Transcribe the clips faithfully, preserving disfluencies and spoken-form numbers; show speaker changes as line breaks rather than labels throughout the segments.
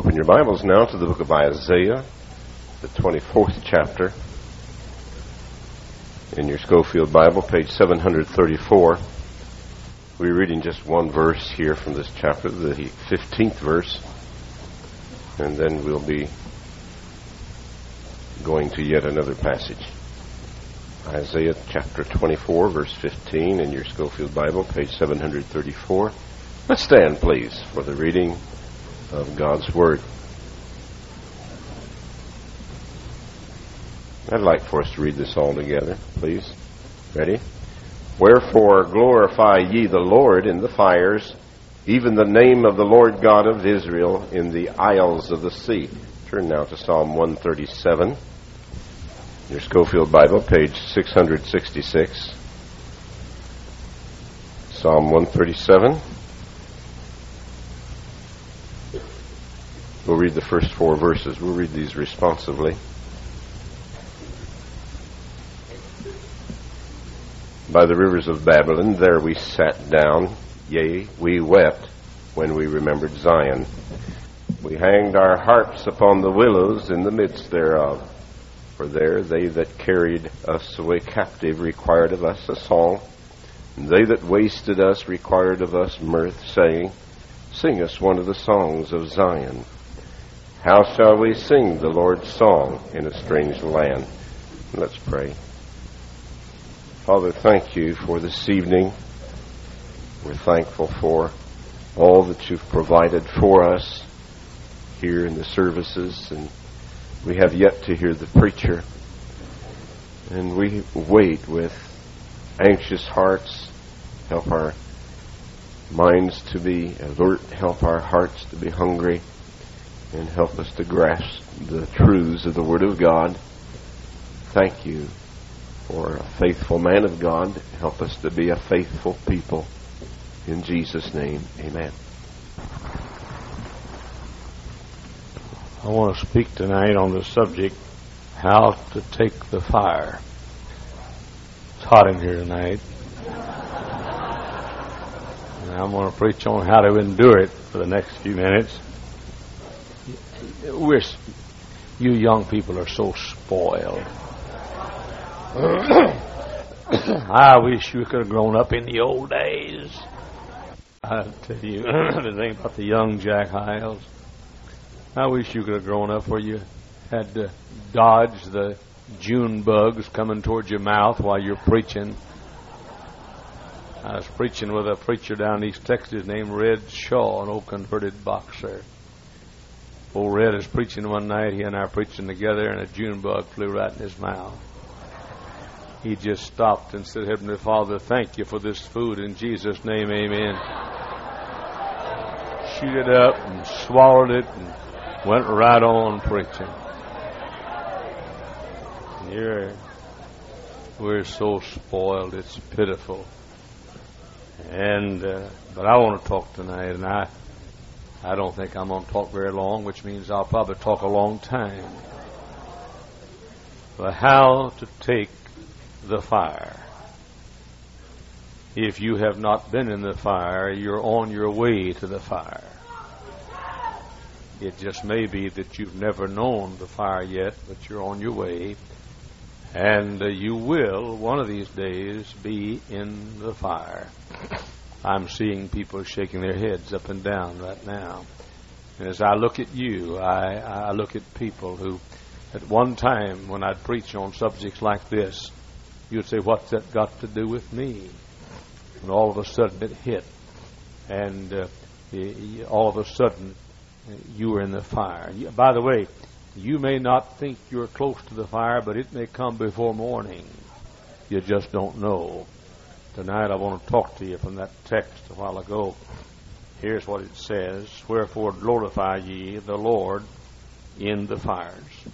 Open your Bibles now to the book of Isaiah, the twenty-fourth chapter. In your Schofield Bible, page seven thirty-four. We're reading just one verse here from this chapter, the fifteenth verse. And then we'll be going to yet another passage. Isaiah chapter twenty-four, verse fifteen, in your Schofield Bible, page seven thirty-four. Let's stand, please, for the reading of God's Word. I'd like for us to read this all together, please. Ready? Wherefore glorify ye the Lord in the fires, even the name of the Lord God of Israel in the isles of the sea. Turn now to Psalm one thirty-seven. Your Schofield Bible, page six sixty-six. Psalm one thirty-seven. We'll read the first four verses. We'll read these responsively. By the rivers of Babylon, there we sat down, yea, we wept when we remembered Zion. We hanged our harps upon the willows in the midst thereof. For there they that carried us away captive required of us a song, and they that wasted us required of us mirth, saying, Sing us one of the songs of Zion. How shall we sing the Lord's song in a strange land? Let's pray. Father, thank you for this evening. We're thankful for all that you've provided for us here in the services, and we have yet to hear the preacher. And we wait with anxious hearts. Help our minds to be alert. Help our hearts to be hungry. And help us to grasp the truths of the Word of God. Thank you for a faithful man of God. Help us to be a faithful people. In Jesus' name, amen.
I want to speak tonight on the subject, how to take the fire. It's hot in here tonight. And I'm going to preach on how to endure it for the next few minutes. We're, you young people are so spoiled. I wish you could have grown up in the old days. I'll tell you the thing about the young Jack Hyles. I wish you could have grown up where you had to dodge the June bugs coming towards your mouth while you're preaching. I was preaching with a preacher down in East Texas named Red Shaw, an old converted boxer. Old Red is preaching one night, he and I are preaching together, and a June bug flew right in his mouth. He just stopped and said, Heavenly Father, thank you for this food. In Jesus' name, amen. Shoot it up and swallowed it and went right on preaching. Here, we're so spoiled, it's pitiful. And uh, but I want to talk tonight, and I I don't think I'm going to talk very long, which means I'll probably talk a long time. But how to take the fire. If you have not been in the fire, you're on your way to the fire. It just may be that you've never known the fire yet, but you're on your way. And uh, you will, one of these days, be in the fire. I'm seeing people shaking their heads up and down right now. And as I look at you, I, I look at people who, at one time, when I'd preach on subjects like this, you'd say, what's that got to do with me? And all of a sudden it hit. And uh, all of a sudden you were in the fire. By the way, you may not think you're close to the fire, but it may come before morning. You just don't know. Tonight I want to talk to you from that text a while ago. Here's what it says. Wherefore glorify ye the Lord in the fires.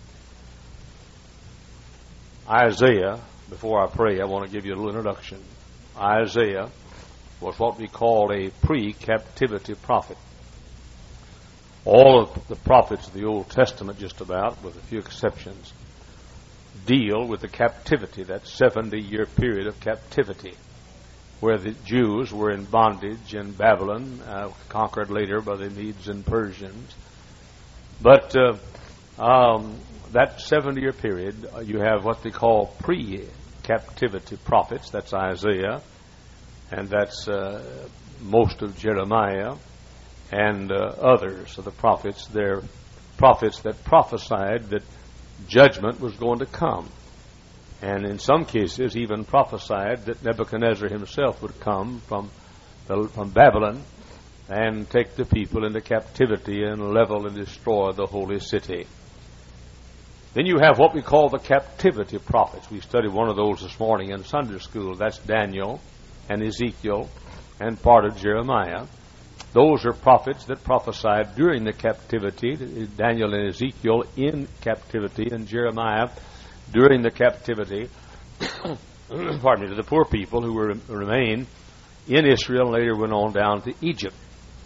Isaiah, before I pray, I want to give you a little introduction. Isaiah was what we call a pre-captivity prophet. All of the prophets of the Old Testament, just about, with a few exceptions, deal with the captivity, that seventy-year period of captivity, where the Jews were in bondage in Babylon, uh, conquered later by the Medes and Persians. But uh, um, that seventy-year period, uh, you have what they call pre-captivity prophets. That's Isaiah, and that's uh, most of Jeremiah, and uh, others of the prophets. They're prophets that prophesied that judgment was going to come. And in some cases even prophesied that Nebuchadnezzar himself would come from, the, from Babylon and take the people into captivity and level and destroy the holy city. Then you have what we call the captivity prophets. We studied one of those this morning in Sunday school. That's Daniel and Ezekiel and part of Jeremiah. Those are prophets that prophesied during the captivity, Daniel and Ezekiel in captivity, and Jeremiah during the captivity, pardon me, to the poor people who were remained in Israel and later went on down to Egypt.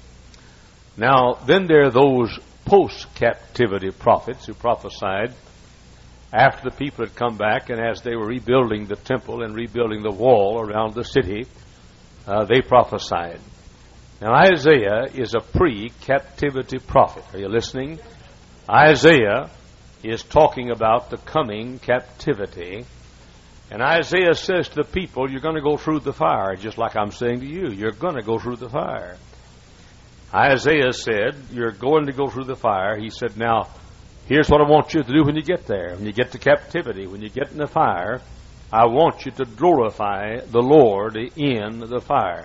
Now, then there are those post-captivity prophets who prophesied after the people had come back, and as they were rebuilding the temple and rebuilding the wall around the city, uh, they prophesied. Now, Isaiah is a pre-captivity prophet. Are you listening? Isaiah is talking about the coming captivity. And Isaiah says to the people, you're going to go through the fire, just like I'm saying to you. You're going to go through the fire. Isaiah said, you're going to go through the fire. He said, now, here's what I want you to do when you get there. When you get to captivity, when you get in the fire, I want you to glorify the Lord in the fire.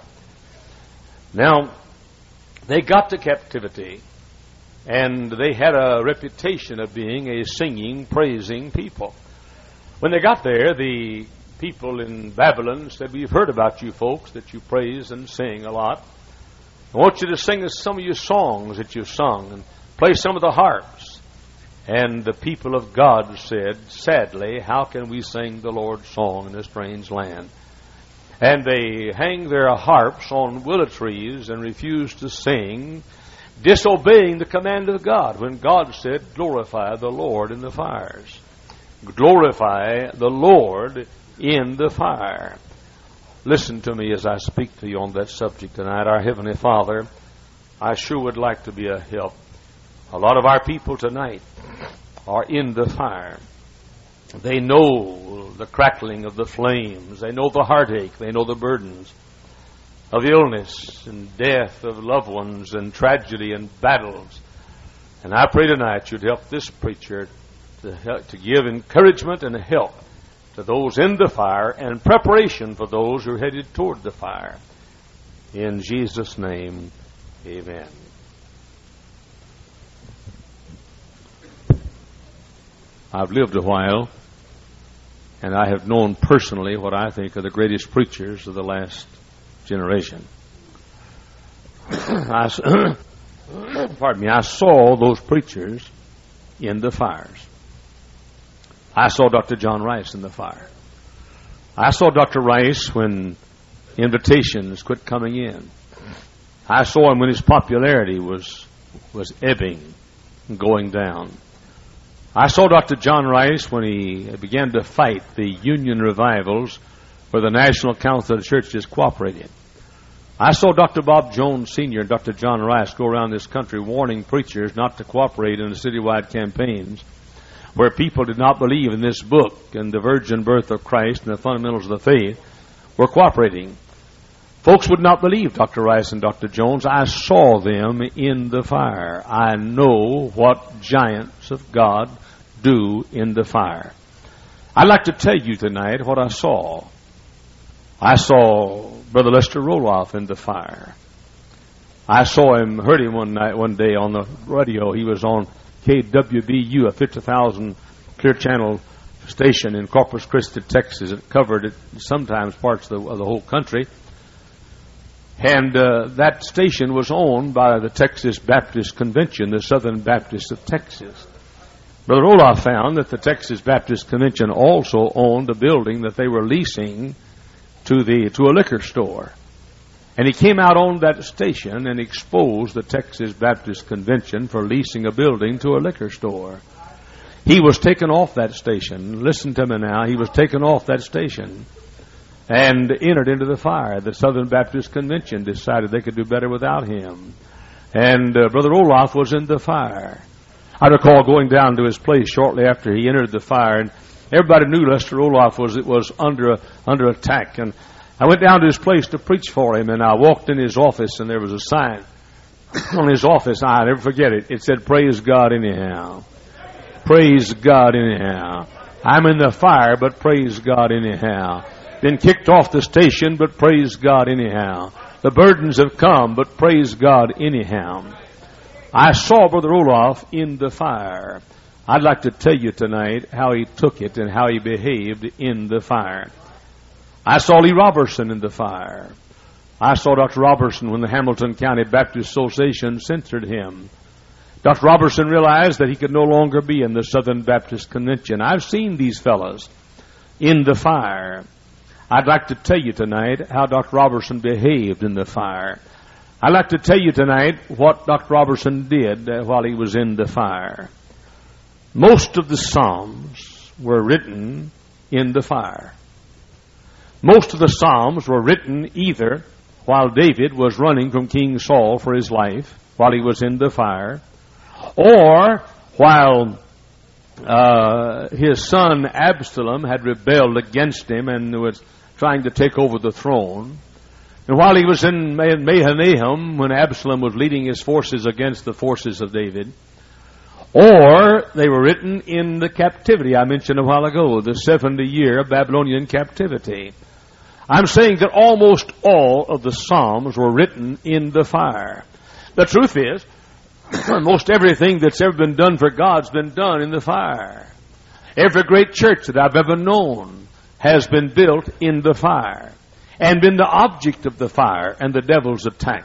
Now, they got to captivity, and they had a reputation of being a singing, praising people. When they got there, the people in Babylon said, we've heard about you folks, that you praise and sing a lot. I want you to sing us some of your songs that you've sung and play some of the harps. And the people of God said, sadly, how can we sing the Lord's song in a strange land? And they hang their harps on willow trees and refuse to sing, disobeying the command of God when God said, glorify the Lord in the fires. Glorify the Lord in the fire. Listen to me as I speak to you on that subject tonight. Our Heavenly Father, I sure would like to be a help. A lot of our people tonight are in the fire. They know the crackling of the flames. They know the heartache. They know the burdens of illness and death of loved ones and tragedy and battles. And I pray tonight you'd help this preacher to, help, to give encouragement and help to those in the fire and preparation for those who are headed toward the fire. In Jesus' name, amen. I've lived a while, and I have known personally what I think are the greatest preachers of the last generation. I, pardon me, I saw those preachers in the fires. I saw Doctor John Rice in the fire. I saw Doctor Rice when invitations quit coming in. I saw him when his popularity was was ebbing and going down. I saw Doctor John Rice when he began to fight the union revivals where the National Council of the Churches cooperated. I saw Doctor Bob Jones Senior and Doctor John Rice go around this country warning preachers not to cooperate in the citywide campaigns where people did not believe in this book and the virgin birth of Christ and the fundamentals of the faith were cooperating. Folks would not believe Doctor Rice and Doctor Jones. I saw them in the fire. I know what giants of God do in the fire. I'd like to tell you tonight what I saw. I saw Brother Lester Roloff in the fire. I saw him, heard him one night, one day on the radio. He was on K W B U, a fifty thousand clear channel station in Corpus Christi, Texas. It covered it, sometimes parts of the, of the whole country. And uh, that station was owned by the Texas Baptist Convention, the Southern Baptists of Texas. Brother Roloff found that the Texas Baptist Convention also owned a building that they were leasing to the to a liquor store. And he came out on that station and exposed the Texas Baptist Convention for leasing a building to a liquor store. He was taken off that station. Listen to me now. He was taken off that station and entered into the fire. The Southern Baptist Convention decided they could do better without him. And uh, Brother Roloff was in the fire. I recall going down to his place shortly after he entered the fire, and everybody knew Lester Roloff was it was under a, under attack. And I went down to his place to preach for him, and I walked in his office, and there was a sign on his office. I'll never forget it. It said, "Praise God anyhow. Praise God anyhow. I'm in the fire, but praise God anyhow. Been kicked off the station, but praise God anyhow. The burdens have come, but praise God anyhow." I saw Brother Roloff in the fire. I'd like to tell you tonight how he took it and how he behaved in the fire. I saw Lee Robertson in the fire. I saw Doctor Robertson when the Hamilton County Baptist Association censored him. Doctor Robertson realized that he could no longer be in the Southern Baptist Convention. I've seen these fellows in the fire. I'd like to tell you tonight how Doctor Robertson behaved in the fire. I'd like to tell you tonight what Doctor Robertson did uh, while he was in the fire. Most of the Psalms were written in the fire. Most of the Psalms were written either while David was running from King Saul for his life, while he was in the fire, or while uh, his son Absalom had rebelled against him and was trying to take over the throne. And while he was in Mahanaim, when Absalom was leading his forces against the forces of David, or they were written in the captivity I mentioned a while ago, the seventy-year Babylonian captivity. I'm saying that almost all of the Psalms were written in the fire. The truth is, most everything that's ever been done for God's been done in the fire. Every great church that I've ever known has been built in the fire and been the object of the fire and the devil's attack.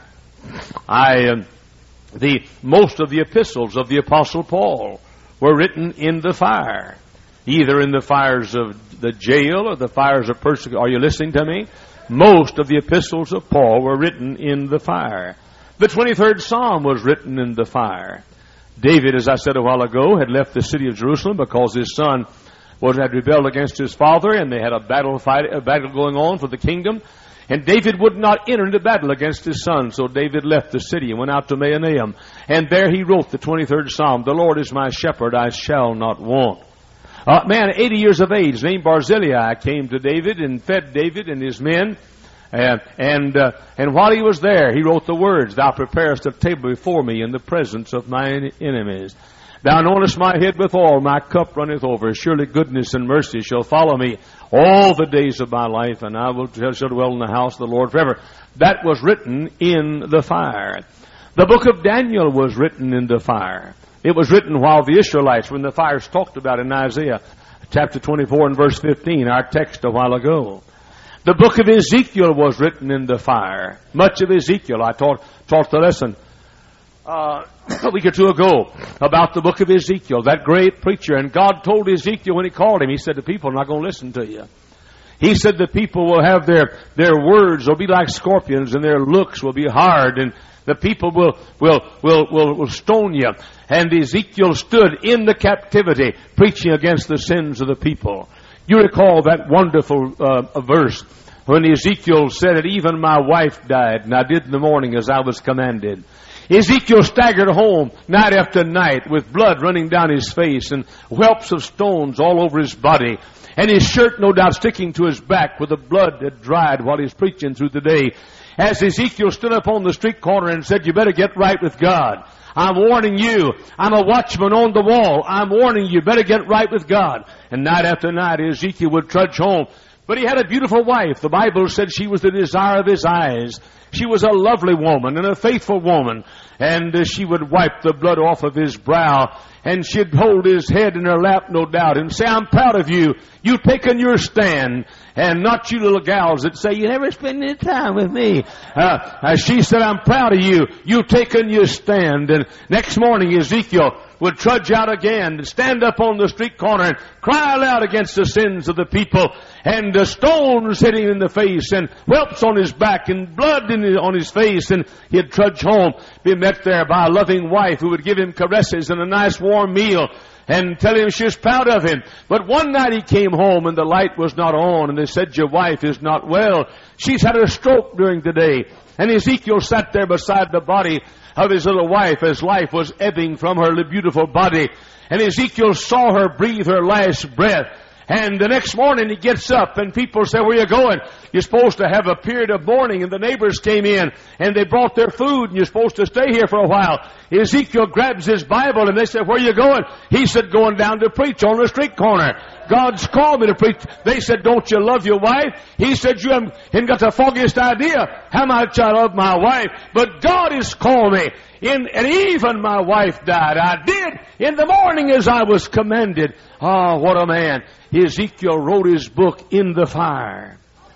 I, uh, the most of the epistles of the Apostle Paul were written in the fire, either in the fires of the jail or the fires of persecution. Are you listening to me? Most of the epistles of Paul were written in the fire. The twenty-third Psalm was written in the fire. David, as I said a while ago, had left the city of Jerusalem because his son was had rebelled against his father, and they had a battle fight, a battle going on for the kingdom. And David would not enter into battle against his son, so David left the city and went out to Mahanaim. And there he wrote the twenty-third Psalm, "The Lord is my shepherd, I shall not want." A man eighty years of age named Barzillai came to David and fed David and his men. Uh, and uh, and while he was there, he wrote the words, "Thou preparest a table before me in the presence of mine enemies. Thou anointest my head with oil, my cup runneth over. Surely goodness and mercy shall follow me all the days of my life, and I will shall dwell in the house of the Lord forever." That was written in the fire. The book of Daniel was written in the fire. It was written while the Israelites were in the fires talked about in Isaiah chapter twenty-four and verse fifteen, our text a while ago. The book of Ezekiel was written in the fire. Much of Ezekiel, I taught, taught the lesson uh, a week or two ago about the book of Ezekiel, that great preacher. And God told Ezekiel when he called him, he said, "The people are not going to listen to you." He said the people will have their, their words will be like scorpions, and their looks will be hard, and the people will, will, will, will, will stone you. And Ezekiel stood in the captivity preaching against the sins of the people. You recall that wonderful uh, verse when Ezekiel said that even my wife died, and I did in the morning as I was commanded. Ezekiel staggered home night after night with blood running down his face and whelps of stones all over his body, and his shirt no doubt sticking to his back with the blood that dried while he was preaching through the day. As Ezekiel stood up on the street corner and said, "You better get right with God. I'm warning you. I'm a watchman on the wall. I'm warning you. Better get right with God." And night after night, Ezekiel would trudge home. But he had a beautiful wife. The Bible said she was the desire of his eyes. She was a lovely woman and a faithful woman. And uh, she would wipe the blood off of his brow. And she'd hold his head in her lap, no doubt, and say, "I'm proud of you. You've taken your stand." And not you little gals that say, "You never spend any time with me." Uh, uh, she said, "I'm proud of you. You've taken your stand." And next morning, Ezekiel would trudge out again and stand up on the street corner and cry aloud against the sins of the people. And the stones hitting him in the face and whelps on his back and blood in in his, on his face, and he'd trudge home, be met there by a loving wife who would give him caresses and a nice warm meal and tell him she was proud of him. But one night he came home and the light was not on, and they said, your wife is not well. She's had a stroke during the day. And Ezekiel sat there beside the body of his little wife as life was ebbing from her beautiful body. And Ezekiel saw her breathe her last breath. And the next morning he gets up and people say, where are you going? You're supposed to have a period of mourning. And the neighbors came in and they brought their food and you're supposed to stay here for a while. Ezekiel grabs his Bible and they said, where are you going? He said, going down to preach on the street corner. God's called me to preach. They said, don't you love your wife? He said, you haven't got the foggiest idea how much I love my wife. But God has called me. In, and even my wife died. I did in the morning as I was commanded. Ah, oh, what a man. Ezekiel wrote his book in the fire.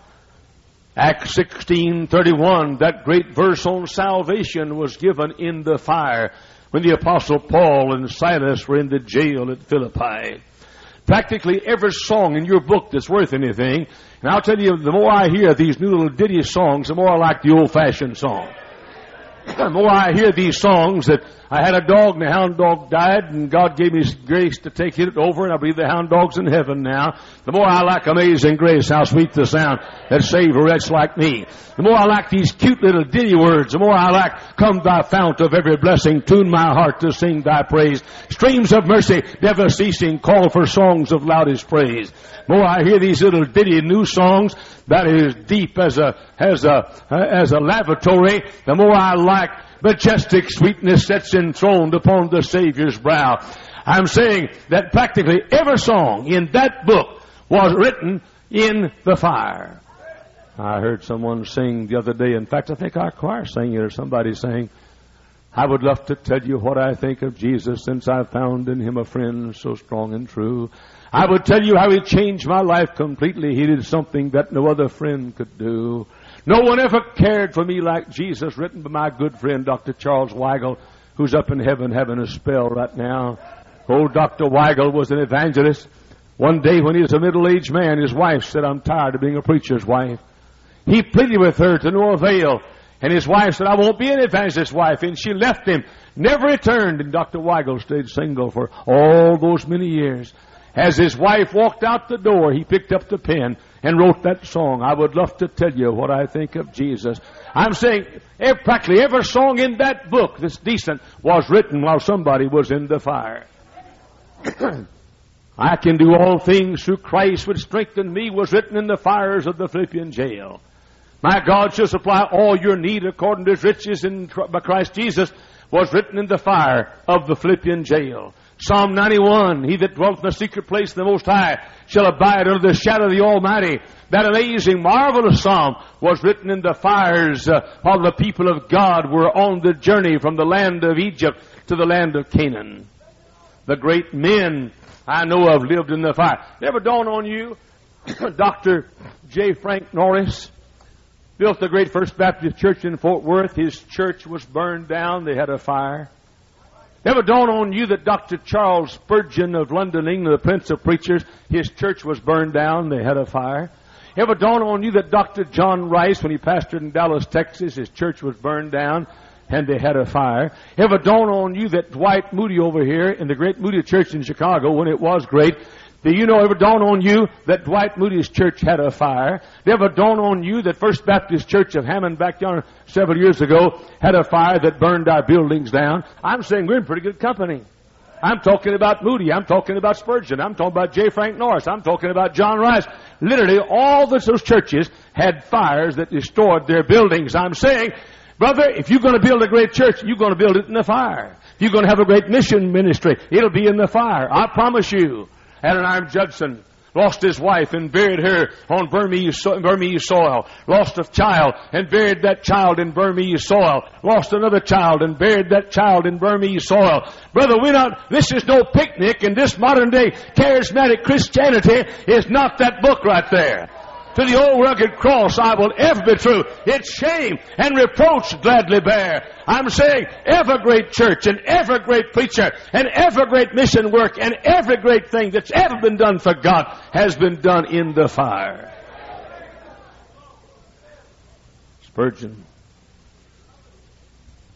Acts sixteen thirty-one, that great verse on salvation was given in the fire when the Apostle Paul and Silas were in the jail at Philippi. Practically every song in your book that's worth anything, and I'll tell you, the more I hear these new little ditty songs, the more I like the old-fashioned song. The more I hear these songs that I had a dog and the hound dog died and God gave me grace to take it over and I believe the hound dog's in heaven now. The more I like Amazing Grace, how sweet the sound that saved a wretch like me. The more I like these cute little ditty words, the more I like Come Thy Fount of every blessing, tune my heart to sing Thy praise. Streams of mercy, never ceasing, call for songs of loudest praise. The more I hear these little ditty new songs that is deep as a as a as a lavatory, the more I like majestic sweetness that's enthroned upon the Savior's brow. I'm saying that practically every song in that book was written in the fire. I heard someone sing the other day. In fact, I think our choir sang it, or somebody sang, I would love to tell you what I think of Jesus since I found in Him a friend so strong and true. I would tell you how He changed my life completely. He did something that no other friend could do. No one ever cared for me like Jesus, written by my good friend, Doctor Charles Weigel, who's up in heaven having a spell right now. Old Doctor Weigel was an evangelist. One day when he was a middle-aged man, his wife said, I'm tired of being a preacher's wife. He pleaded with her to no avail. And his wife said, I won't be an evangelist's wife. And she left him, never returned. And Doctor Weigel stayed single for all those many years. As his wife walked out the door, he picked up the pen and wrote that song. I would love to tell you what I think of Jesus. I'm saying every, practically every song in that book that's decent was written while somebody was in the fire. I can do all things through Christ which strengthen me was written in the fires of the Philippian jail. My God shall supply all your need according to His riches in by Christ Jesus was written in the fire of the Philippian jail. Psalm ninety-one, he that dwelleth in the secret place of the Most High shall abide under the shadow of the Almighty. That amazing, marvelous psalm was written in the fires uh, while the people of God were on the journey from the land of Egypt to the land of Canaan. The great men I know of lived in the fire. Never dawned on you, Doctor J. Frank Norris built the great First Baptist Church in Fort Worth. His church was burned down. They had a fire. Never dawned on you that Doctor Charles Spurgeon of London, England, the Prince of Preachers, his church was burned down. They had a fire. Ever dawned on you that Doctor John Rice, when he pastored in Dallas, Texas, his church was burned down and they had a fire? Ever dawned on you that Dwight Moody over here in the great Moody Church in Chicago, when it was great, do you know, ever dawn on you that Dwight Moody's church had a fire? Ever dawn on you that First Baptist Church of Hammond back yonder several years ago had a fire that burned our buildings down? I'm saying we're in pretty good company. I'm talking about Moody. I'm talking about Spurgeon. I'm talking about J. Frank Norris. I'm talking about John Rice. Literally, all those churches had fires that destroyed their buildings. I'm saying, brother, if you're going to build a great church, you're going to build it in the fire. If you're going to have a great mission ministry, it'll be in the fire. I promise you. Adoniram Judson lost his wife and buried her on Burmese, so- Burmese soil. Lost a child and buried that child in Burmese soil. Lost another child and buried that child in Burmese soil. Brother, we're not, this is no picnic, and this modern day charismatic Christianity is not that book right there. To the old rugged cross I will ever be true. Its shame and reproach gladly bear. I'm saying every great church and every great preacher and every great mission work and every great thing that's ever been done for God has been done in the fire. Spurgeon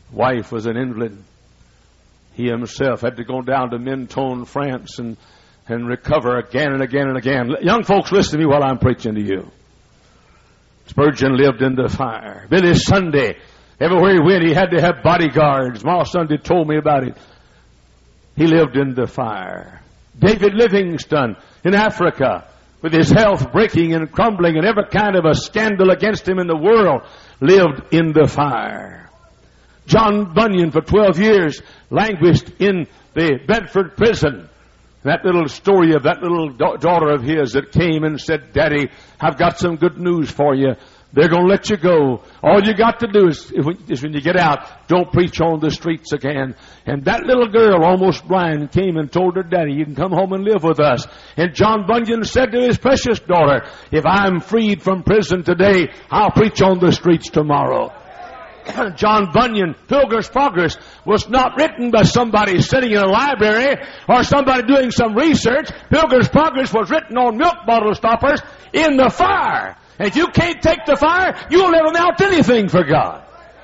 Wife was an invalid. He himself had to go down to Mentone, France, and, and recover again and again and again. Young folks, listen to me while I'm preaching to you. Spurgeon lived in the fire. Billy Sunday, everywhere he went, he had to have bodyguards. Ma Sunday told me about it. He lived in the fire. David Livingstone in Africa, with his health breaking and crumbling and every kind of a scandal against him in the world, lived in the fire. John Bunyan, for twelve years, languished in the Bedford prison. That little story of that little da- daughter of his that came and said, Daddy, I've got some good news for you. They're going to let you go. All you got to do is, is when you get out, don't preach on the streets again. And that little girl, almost blind, came and told her daddy, you can come home and live with us. And John Bunyan said to his precious daughter, if I'm freed from prison today, I'll preach on the streets tomorrow. John Bunyan, Pilgrim's Progress, was not written by somebody sitting in a library or somebody doing some research. Pilgrim's Progress was written on milk bottle stoppers in the fire. And if you can't take the fire, you'll never mount anything for God.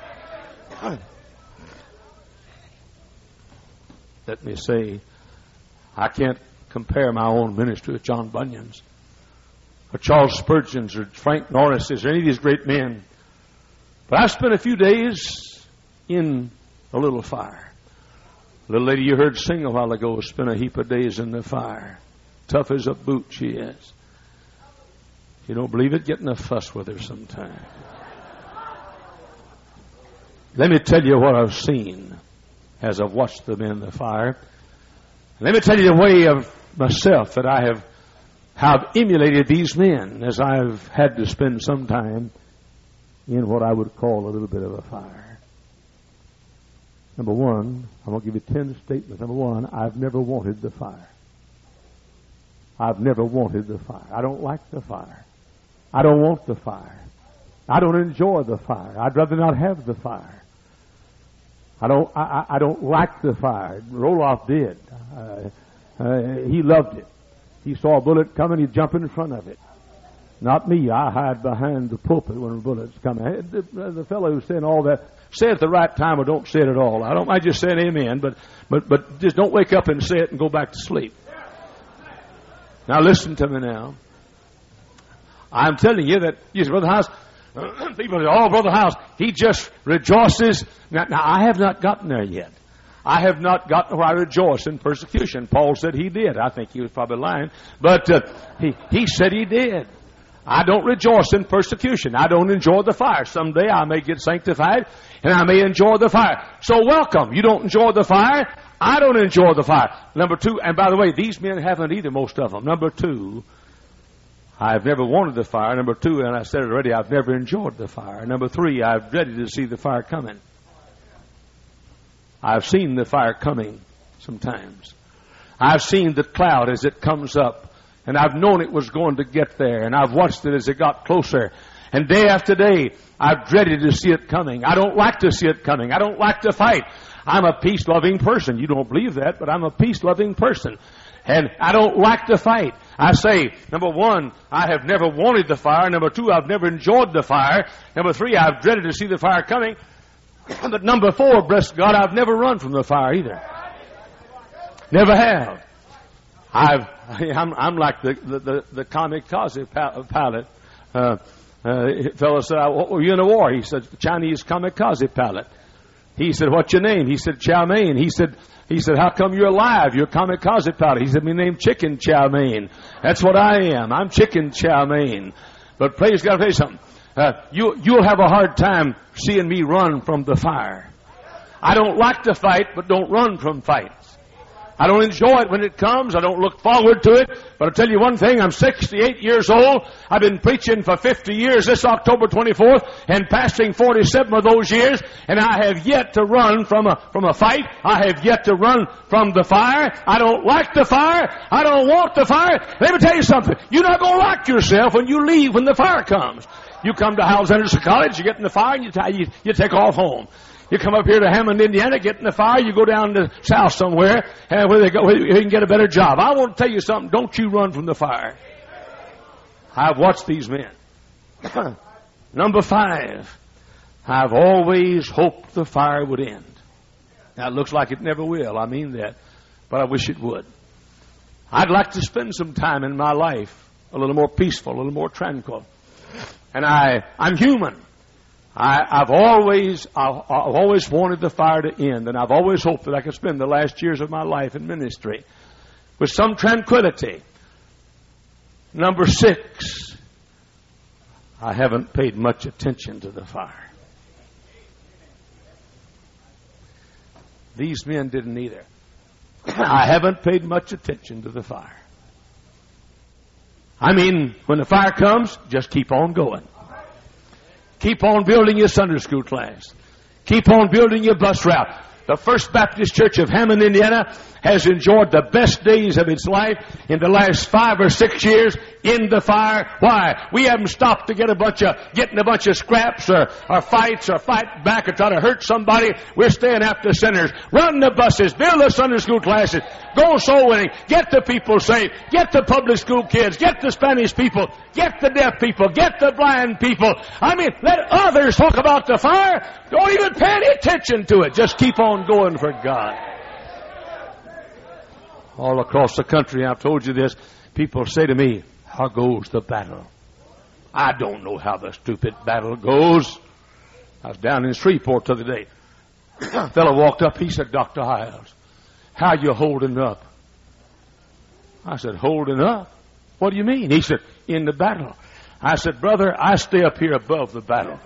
Let me say, I can't compare my own ministry with John Bunyan's or Charles Spurgeon's or Frank Norris's or any of these great men. But I spent a few days in a little fire. The little lady you heard sing a while ago spent a heap of days in the fire. Tough as a boot she is. You don't believe it? Get in a fuss with her sometime. Let me tell you what I've seen as I've watched them in the fire. Let me tell you the way of myself that I have, have emulated these men as I've had to spend some time in what I would call a little bit of a fire. Number one, I'm going to give you ten statements. Number one, I've never wanted the fire. I've never wanted the fire. I don't like the fire. I don't want the fire. I don't enjoy the fire. I'd rather not have the fire. I don't. I, I don't like the fire. Roloff did. Uh, uh, he loved it. He saw a bullet coming, he'd jump in front of it. Not me. I hide behind the pulpit when a bullet's coming. The, the fellow who's saying all that, say it at the right time or don't say it at all. I don't mind just saying amen, but but but just don't wake up and say it and go back to sleep. Now listen to me now. I'm telling you that, yes, Brother House, people say, oh, Brother House, he just rejoices. Now, now, I have not gotten there yet. I have not gotten where I rejoice in persecution. Paul said he did. I think he was probably lying. But uh, he, he said he did. I don't rejoice in persecution. I don't enjoy the fire. Someday I may get sanctified and I may enjoy the fire. So welcome. You don't enjoy the fire. I don't enjoy the fire. Number two, and by the way, these men haven't either, most of them. Number two, I've never wanted the fire. Number two, and I said it already, I've never enjoyed the fire. Number three, I've dreaded to see the fire coming. I've seen the fire coming sometimes. I've seen the cloud as it comes up, and I've known it was going to get there, and I've watched it as it got closer. And day after day, I've dreaded to see it coming. I don't like to see it coming. I don't like to fight. I'm a peace-loving person. You don't believe that, but I'm a peace-loving person. And I don't like to fight. I say, number one, I have never wanted the fire. Number two, I've never enjoyed the fire. Number three, I've dreaded to see the fire coming. But number four, bless God, I've never run from the fire either. Never have. I've, I'm, I'm like the, the, the, the kamikaze pilot. Uh, uh, fellow said, what were you in a war? He said, Chinese kamikaze pilot. He said, what's your name? He said, Chow Mein. He said, He said, how come you're alive? You're a kamikaze pilot. He said, my name's Chicken Chow Mein. That's what I am. I'm Chicken Chow Mein. But praise God, I'll tell you something. Uh, you, you'll have a hard time seeing me run from the fire. I don't like to fight, but don't run from fights. I don't enjoy it when it comes. I don't look forward to it. But I'll tell you one thing. I'm sixty-eight years old. I've been preaching for fifty years this October twenty-fourth and pastoring forty-seven of those years. And I have yet to run from a, from a fight. I have yet to run from the fire. I don't like the fire. I don't want the fire. Let me tell you something. You're not going to like yourself when you leave when the fire comes. You come to Howells Anderson College, you get in the fire, and you, t- you, you take off home. You come up here to Hammond, Indiana, get in the fire, you go down to south somewhere, and where they go, where you can get a better job. I want to tell you something. Don't you run from the fire. I've watched these men. Number five, I've always hoped the fire would end. Now, it looks like it never will. I mean that. But I wish it would. I'd like to spend some time in my life a little more peaceful, a little more tranquil. And I, I'm human. I, I've always, I've, I've always wanted the fire to end, and I've always hoped that I could spend the last years of my life in ministry with some tranquility. Number six, I haven't paid much attention to the fire. These men didn't either. I haven't paid much attention to the fire. I mean, when the fire comes, just keep on going. Keep on building your Sunday school class. Keep on building your bus route. The First Baptist Church of Hammond, Indiana has enjoyed the best days of its life in the last five or six years in the fire. Why? We haven't stopped to get a bunch of, getting a bunch of scraps or, or fights or fight back or try to hurt somebody. We're staying after sinners. Run the buses. Build the Sunday school classes. Go soul winning. Get the people saved. Get the public school kids. Get the Spanish people. Get the deaf people. Get the blind people. I mean, let others talk about the fire. Don't even pay any attention to it. Just keep on going for God. All across the country, I've told you this, people say to me, how goes the battle? I don't know how the stupid battle goes. I was down in Shreveport the other day. A fellow walked up, he said, Doctor Hiles, how you holding up? I said, holding up? What do you mean? He said, in the battle. I said, brother, I stay up here above the battle.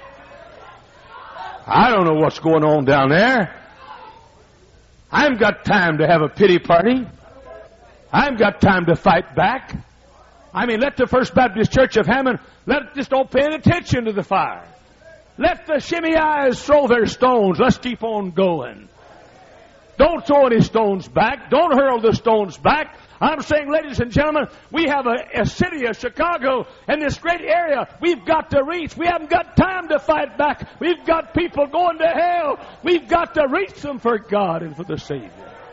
I don't know what's going on down there. I haven't got time to have a pity party. I haven't got time to fight back. I mean, let the First Baptist Church of Hammond, let just don't pay any attention to the fire. Let the shimmy eyes throw their stones. Let's keep on going. Don't throw any stones back. Don't hurl the stones back. I'm saying, ladies and gentlemen, we have a, a city of Chicago and this great area we've got to reach. We haven't got time to fight back. We've got people going to hell. We've got to reach them for God and for the Savior.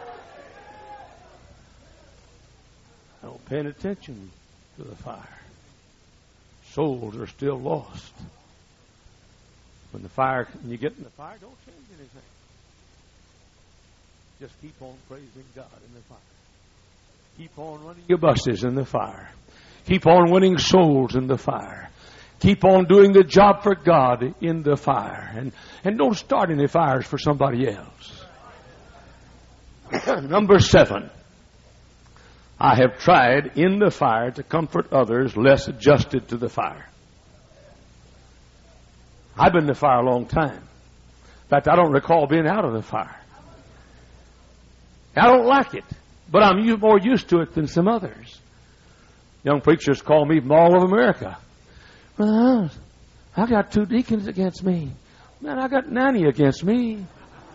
Don't pay attention to the fire. Souls are still lost. When the fire, when you get in the fire, don't change anything. Just keep on praising God in the fire. Keep on running your buses in the fire. Keep on winning souls in the fire. Keep on doing the job for God in the fire. And, and don't start any fires for somebody else. Number seven. I have tried in the fire to comfort others less adjusted to the fire. I've been in the fire a long time. In fact, I don't recall being out of the fire. I don't like it. But I'm more used to it than some others. Young preachers call me from all over America. Well, I got two deacons against me. Man, I got ninety against me.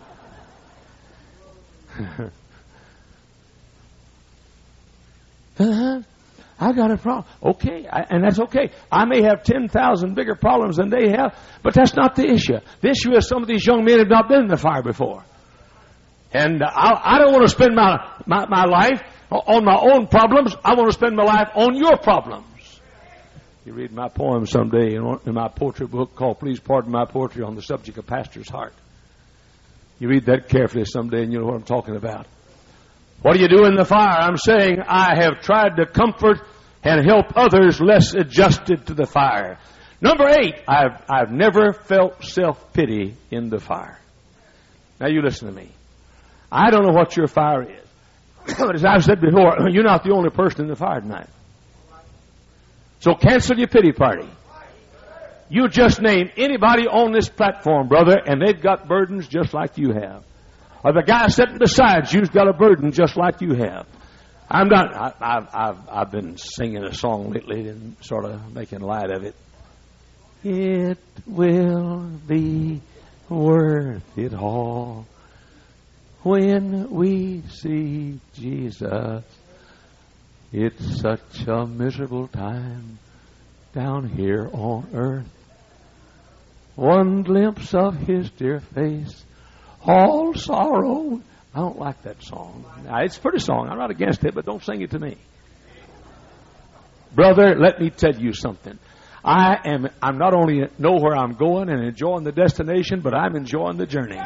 uh, I got a problem. Okay, I, and that's okay. I may have ten thousand bigger problems than they have, but that's not the issue. The issue is some of these young men have not been in the fire before. And I, I don't want to spend my, my, my life on my own problems. I want to spend my life on your problems. You read my poem someday in, in my poetry book called Please Pardon My Poetry on the subject of pastor's heart. You read that carefully someday and you'll know what I'm talking about. What do you do in the fire? I'm saying I have tried to comfort and help others less adjusted to the fire. Number eight, I've, I've never felt self-pity in the fire. Now you listen to me. I don't know what your fire is. But as I've said before, you're not the only person in the fire tonight. So cancel your pity party. You just name anybody on this platform, brother, and they've got burdens just like you have. Or the guy sitting beside you's got a burden just like you have. I'm not, I, I've, I've, I've been singing a song lately and sort of making light of it. It will be worth it all when we see Jesus. It's such a miserable time down here on earth. One glimpse of his dear face, all sorrow. I don't like that song. Now, it's a pretty song. I'm not against it, but don't sing it to me. Brother, let me tell you something. I am, I'm not only know where I'm going and enjoying the destination, but I'm enjoying the journey.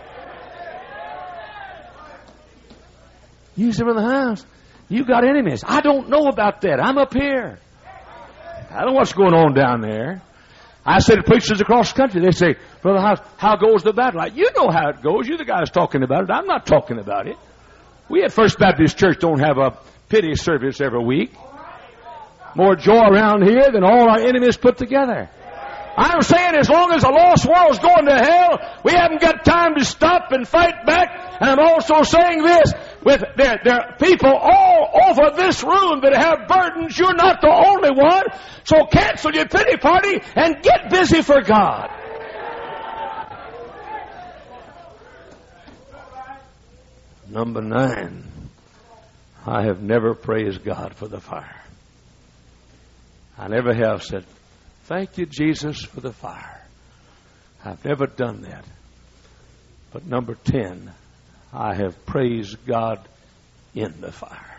You say, Brother Hiles, you got enemies. I don't know about that. I'm up here. I don't know what's going on down there. I say to preachers across the country, they say, Brother Hiles, how goes the battle? Like, you know how it goes. You're the guy that's talking about it. I'm not talking about it. We at First Baptist Church don't have a pity service every week. More joy around here than all our enemies put together. I'm saying as long as the lost world's going to hell, we haven't got time to stop and fight back. And I'm also saying this, with there, there are people all over this room that have burdens. You're not the only one. So cancel your pity party and get busy for God. Number nine, I have never praised God for the fire. I never have said, thank you, Jesus, for the fire. I've never done that. But number ten, I have praised God in the fire.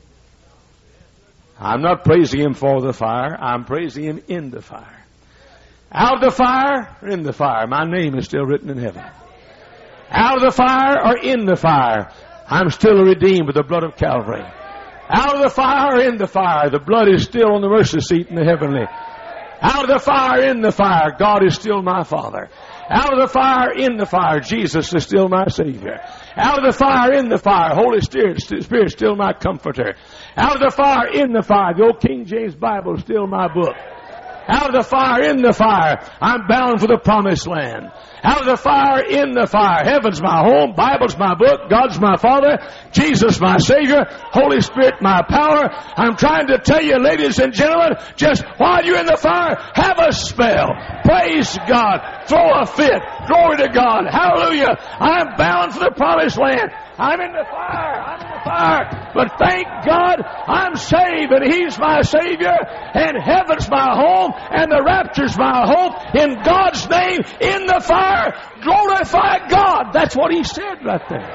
I'm not praising Him for the fire. I'm praising Him in the fire. Out of the fire or in the fire, my name is still written in heaven. Out of the fire or in the fire, I'm still redeemed with the blood of Calvary. Out of the fire or in the fire, the blood is still on the mercy seat in the heavenly. Out of the fire, in the fire, God is still my Father. Out of the fire, in the fire, Jesus is still my Savior. Out of the fire, in the fire, Holy Spirit is still my Comforter. Out of the fire, in the fire, the old King James Bible is still my book. Out of the fire, in the fire, I'm bound for the promised land. Out of the fire, in the fire, heaven's my home, Bible's my book, God's my Father, Jesus my Savior, Holy Spirit my power. I'm trying to tell you, ladies and gentlemen, just while you're in the fire, have a spell. Praise God. Throw a fit. Glory to God. Hallelujah. I'm bound for the promised land. I'm in the fire. I'm in the fire. But thank God I'm saved and He's my Savior and heaven's my home and the rapture's my hope. In God's name, in the fire, glorify God. That's what He said right there.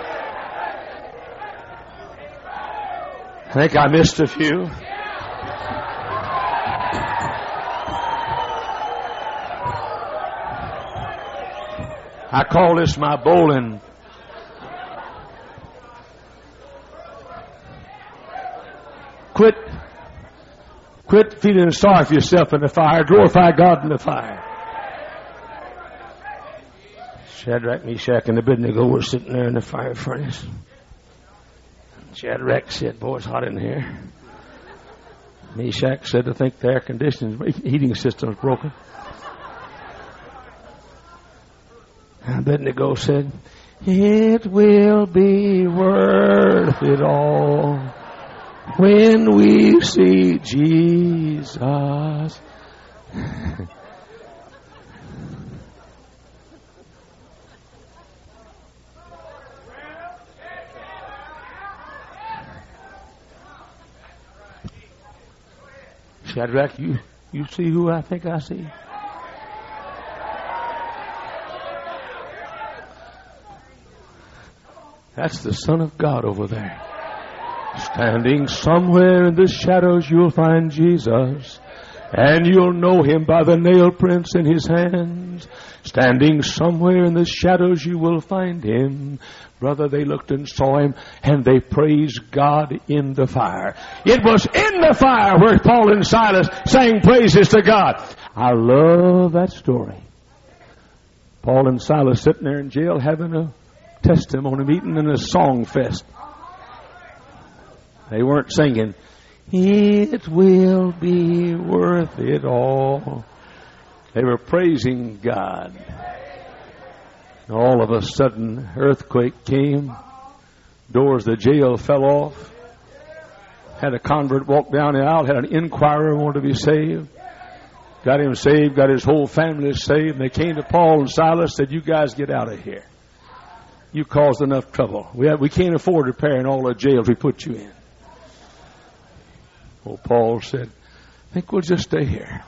I think I missed a few. I call this my bowling. Quit, quit feeling sorry for yourself in the fire. Glorify God in the fire. Shadrach, Meshach, and Abednego were sitting there in the fire furnace. Shadrach said, boy, it's hot in here. Meshach said, I think the air conditioning heating system is broken. And Abednego said, it will be worth it all when we see Jesus. Shadrach, you, you see who I think I see? That's the Son of God over there. Standing somewhere in the shadows you'll find Jesus, and you'll know Him by the nail prints in His hands. Standing somewhere in the shadows you will find Him. Brother, they looked and saw Him, and they praised God in the fire. It was in the fire where Paul and Silas sang praises to God. I love that story. Paul and Silas sitting there in jail having a testimony meeting and a song fest. They weren't singing, it will be worth it all. They were praising God. And all of a sudden, earthquake came. Doors of the jail fell off. Had a convert walk down the aisle. Had an inquirer who wanted to be saved. Got him saved. Got his whole family saved. And they came to Paul and Silas. Said, you guys get out of here. You caused enough trouble. We have, we can't afford repairing all the jails we put you in. Well, Paul said, I think we'll just stay here.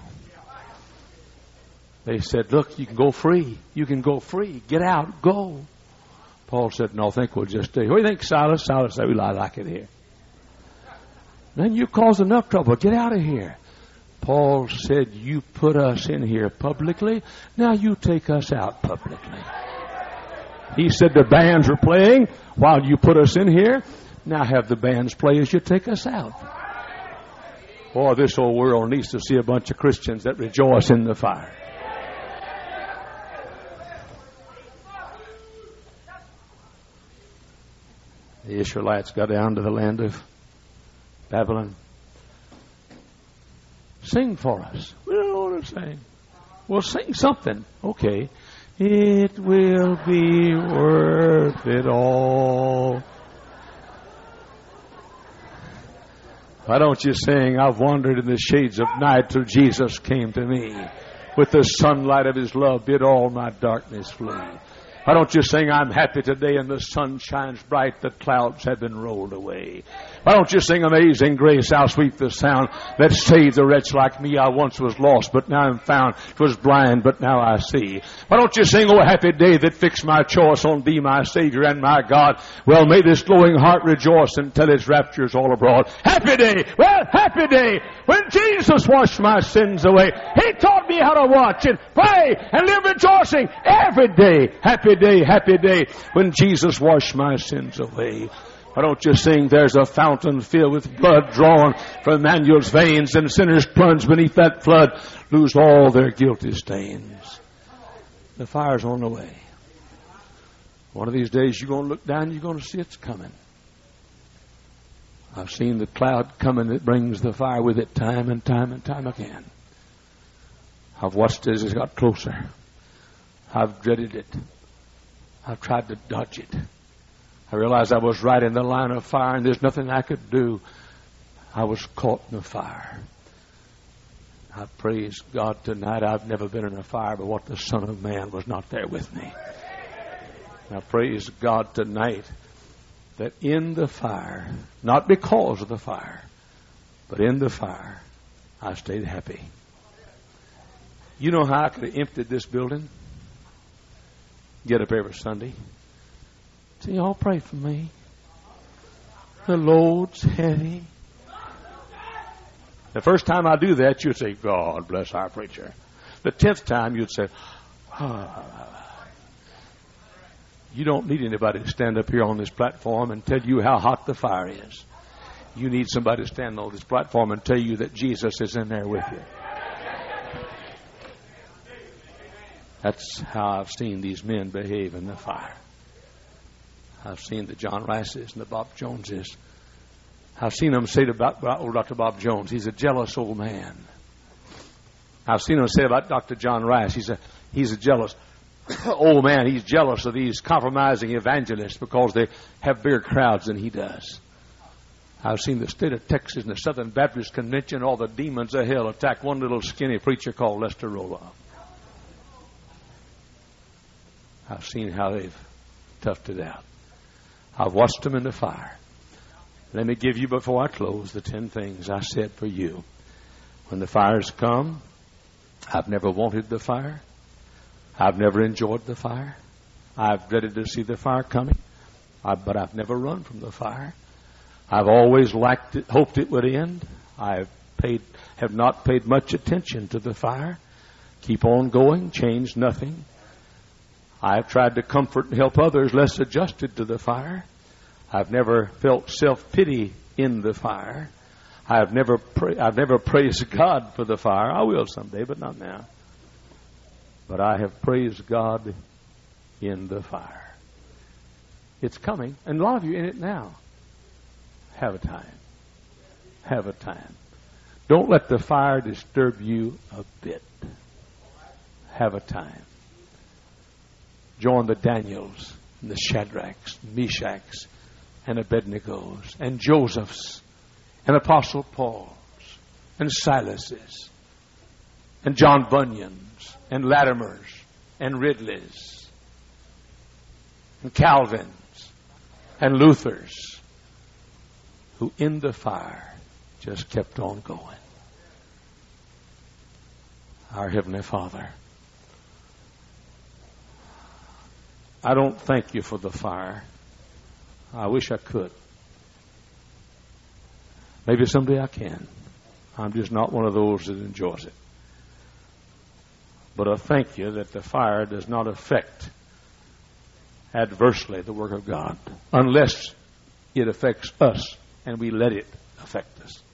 They said, look, you can go free. You can go free. Get out. Go. Paul said, no, I think we'll just stay here. What do you think, Silas? Silas said, well, I like it here. Then you caused enough trouble. Get out of here. Paul said, you put us in here publicly, now you take us out publicly. He said the bands are playing while you put us in here, now have the bands play as you take us out. Boy, this whole world needs to see a bunch of Christians that rejoice in the fire. The Israelites got down to the land of Babylon. Sing for us. We don't know what to sing. Well, sing something. Okay. It will be worth it all. Why don't you sing, I've wandered in the shades of night till Jesus came to me. With the sunlight of His love bid all my darkness flee. Why don't you sing, I'm happy today and the sun shines bright, the clouds have been rolled away. Why don't you sing Amazing Grace, how sweet the sound that saved a wretch like me. I once was lost, but now I'm found. 'Twas blind, but now I see. Why don't you sing, oh happy day that fixed my choice on Thee, my Savior and my God. Well, may this glowing heart rejoice and tell its raptures all abroad. Happy day, well, happy day, when Jesus washed my sins away. He taught me how to watch and pray and live rejoicing every day. Happy day, happy day, when Jesus washed my sins away. Why don't you sing, there's a fountain filled with blood drawn from Emmanuel's veins, and sinners plunge beneath that flood, lose all their guilty stains. The fire's on the way. One of these days you're going to look down, you're going to see it's coming. I've seen the cloud coming that brings the fire with it time and time and time again. I've watched as it got closer. I've dreaded it. I've tried to dodge it. I realized I was right in the line of fire and there's nothing I could do. I was caught in the fire. I praise God tonight. I've never been in a fire, but what the Son of Man was not there with me. I praise God tonight that in the fire, not because of the fire, but in the fire, I stayed happy. You know how I could have emptied this building? Get up every Sunday. See, y'all pray for me. The load's heavy. The first time I do that, you'd say, God bless our preacher. The tenth time, you'd say, ah. You don't need anybody to stand up here on this platform and tell you how hot the fire is. You need somebody to stand on this platform and tell you that Jesus is in there with you. That's how I've seen these men behave in the fire. I've seen the John Rices and the Bob Joneses. I've seen them say about old Doctor Bob Jones, he's a jealous old man. I've seen them say about Doctor John Rice, he's a he's a jealous old man. He's jealous of these compromising evangelists because they have bigger crowds than he does. I've seen the state of Texas and the Southern Baptist Convention, all the demons of hell attack one little skinny preacher called Lester Roloff. I've seen how they've toughed it out. I've watched them in the fire. Let me give you, before I close, the ten things I said for you. When the fires come, I've never wanted the fire. I've never enjoyed the fire. I've dreaded to see the fire coming. I, but I've never run from the fire. I've always liked it, hoped it would end. I've paid, have not paid much attention to the fire. Keep on going, change nothing. I've tried to comfort and help others less adjusted to the fire. I've never felt self-pity in the fire. I've never pra- I've never praised God for the fire. I will someday, but not now. But I have praised God in the fire. It's coming, and a lot of you in it now. Have a time. Have a time. Don't let the fire disturb you a bit. Have a time. Join the Daniels and the Shadrachs, Meshachs, and Abednego's, and Joseph's, and Apostle Paul's, and Silas's, and John Bunyan's, and Latimer's, and Ridley's, and Calvin's, and Luther's, who in the fire just kept on going. Our Heavenly Father, I don't thank you for the fire. I wish I could. Maybe someday I can. I'm just not one of those that enjoys it. But I thank you that the fire does not affect adversely the work of God unless it affects us and we let it affect us.